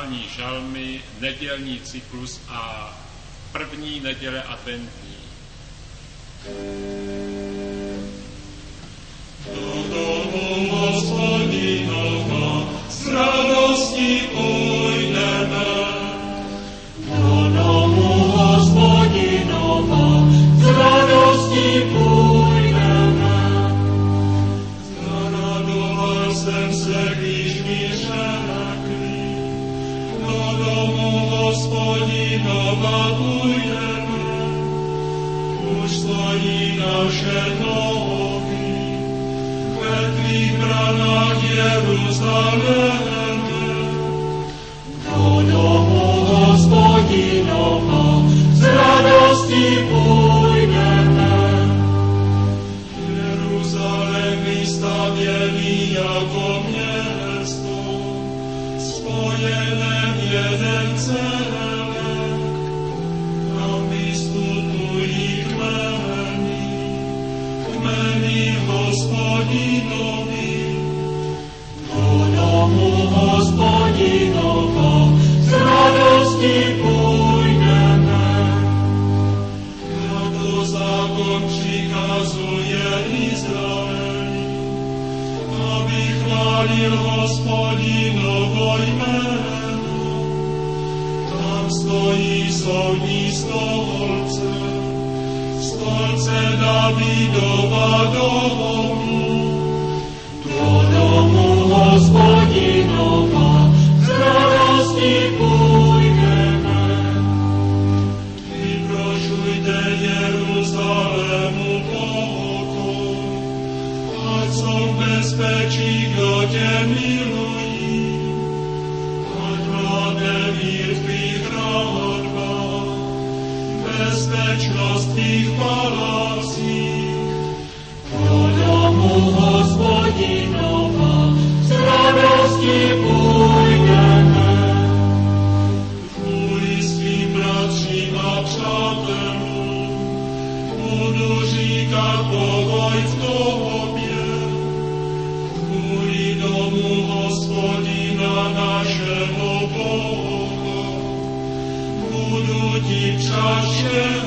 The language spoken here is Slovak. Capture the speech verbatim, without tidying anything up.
aktuální žalmy, nedělní cyklus a první neděle adventní. Do domu Hospodinova s radostí půjdeme. Do domu Hospodinova s radostí půjdeme. Zaradoval jsem se, když mi řekli, do domu Hospodinova půjdeme. Už stojí naše nohy ve tvých branách Jeruzaléme. Do domu Hospodinova s radostí půjdeme. Jeruzalém vystavěný jako město, spojené v jeden celek, tam vystupují kmeny, kmeny Hospodinovi. Do domu Hospodinova s radostí půjdeme. Tato zákon přikazuje Izraeli, aby chválil Hospodinovo jméno. Tam stojí soudní stolce, stolce Davidova domu. Do domu Hospodinova s radostí půjdeme. Vyprošujte Jeruzalému pokoj, ať jsou v bezpečí, kdo tě milují, ať vládne mír v tvých hradbách, bezpečnost v tvých palácích. Do domu Hospodinova s radostí půjdeme. Kvůli svým bratřím a přátelům budu říkat pokoj v tobě. Kvůli domu Hospodina našeho Boha budu ti přát